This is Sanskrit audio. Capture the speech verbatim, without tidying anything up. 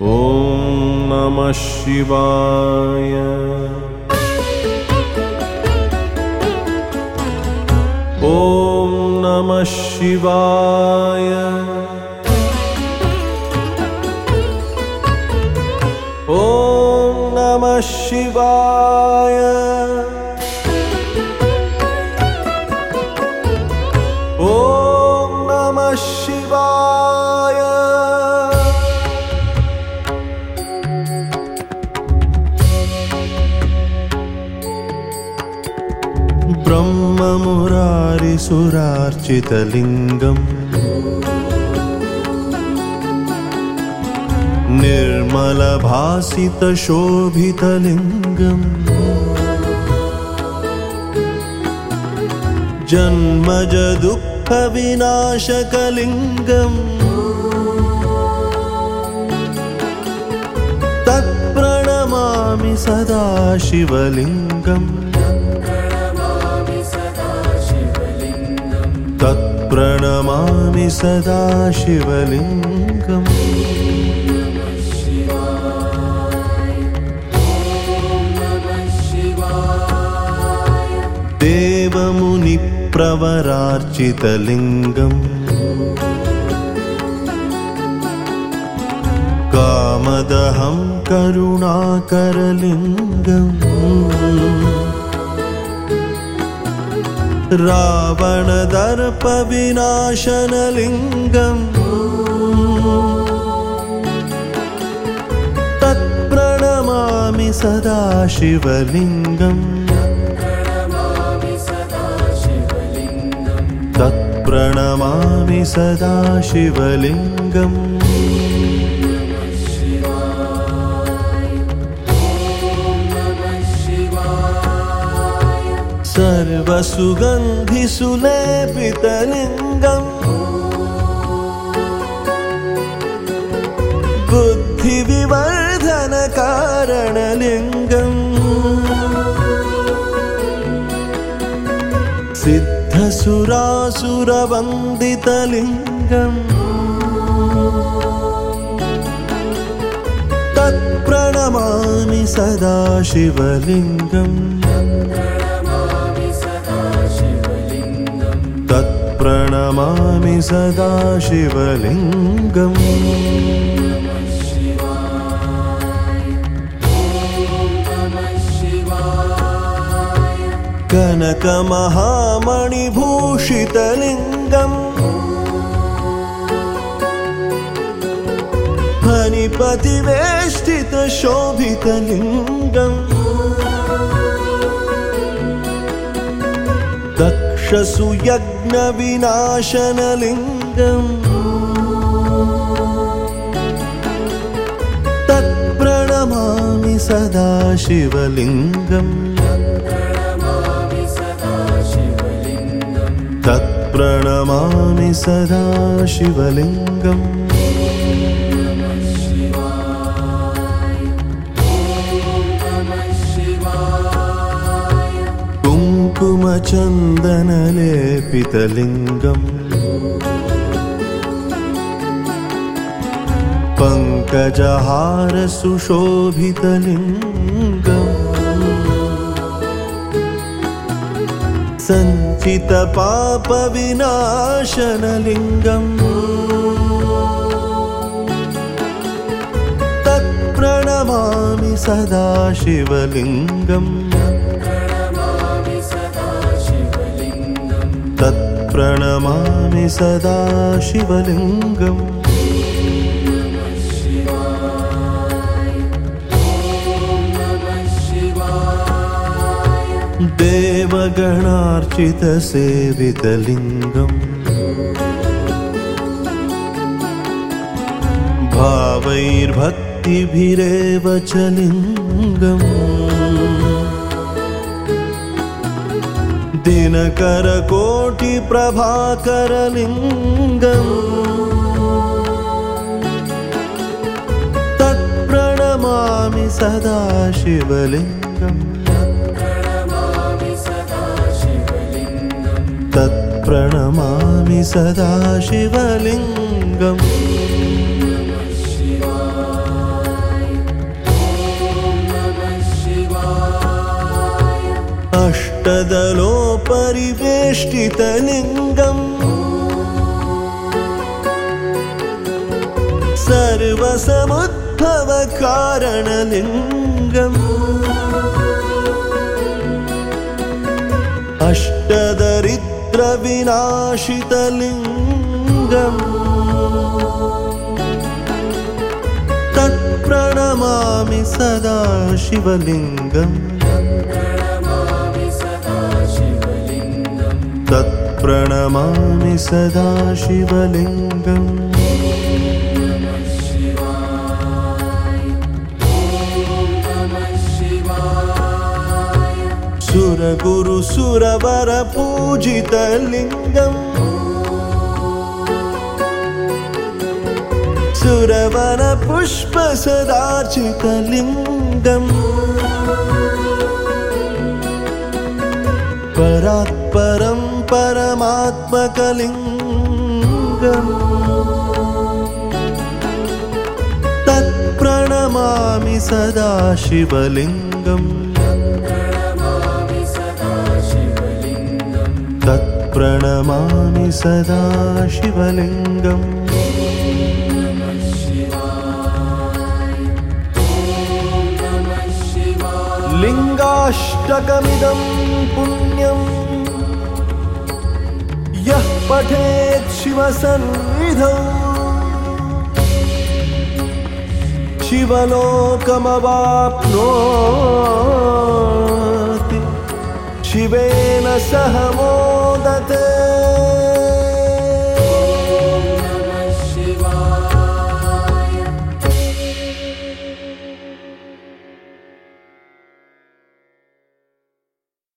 ॐ नमः शिवाय। ॐ नमः शिवाय। ॐ नमः शिवाय। ॐ नमः शिवाय। ब्रह्ममुरारिसुरार्चितलिङ्गम् निर्मलभासितशोभितलिङ्गम् जन्मज दुःखविनाशकलिङ्गम् तत्प्रणमामि सदा शिवलिङ्गम्। तत्प्रणमामि सदा शिवलिङ्गम्। देवमुनिप्रवरार्चितलिङ्गम् कामदहं करुणाकरलिङ्गम् रावणदर्पविनाशनलिङ्गम् तत्प्रणमामि सदा शिवलिङ्गम्। तत्प्रणमामि सदा शिवलिङ्गम्। सर्वसुगन्धिसुलेपितलिङ्गम् बुद्धिविवर्धनकारणलिङ्गम् सिद्धसुरासुरवन्दितलिङ्गम् तत्प्रणमामि सदा शिवलिङ्गम्। तत्प्रणमामि सदा शिवलिङ्गम्। कनकमहामणिभूषितलिङ्गम् फणिपतिवेष्टितशोभितलिङ्गम् दक्षसुयज्ञविनाशनलिङ्गम् तत्प्रणमामि सदा शिवलिङ्गम्। तत्प्रणमामि सदा शिवलिङ्गम्। कुङ्कुमचन्दनलेपितलिङ्गम् पङ्कजहारसुशोभितलिङ्गम् सञ्चितपापविनाशनलिङ्गम् तत्प्रणमामि सदा शिवलिङ्गम्। तत्प्रणमामि सदा शिवलिङ्गम्। देवगणार्चितसेवितलिङ्गम् भावैर्भक्तिभिरेव च लिङ्गम् दिनकरकोटिप्रभाकरलिङ्गम् तत्प्रणमामि सदा शिवलिङ्गम्। तत्प्रणमामि सदा शिवलिङ्गम्। विश्वसमुद्भवकारणलिङ्गम् अष्टदरिद्रविनाशितलिङ्गम् तत्प्रणमामि सदा शिवलिङ्गम् तत्प्रणमामि सदा शिवलिङ्गम् सुरगुरु सुरवर पूजितलिङ्गम् सुरवन पुष्प सदार्चितलिङ्गम् परात्परं परमात्मकलिङ्गम् तत्प्रणमामि सदा शिवलिङ्गम् तत्प्रणमामि सदा शिवलिङ्गम् लिङ्गाष्टकमिदं पुण्यं यः पठेत् शिवसन्निधौ शिवलोकमवाप्नोति शिवेन सह मोदते।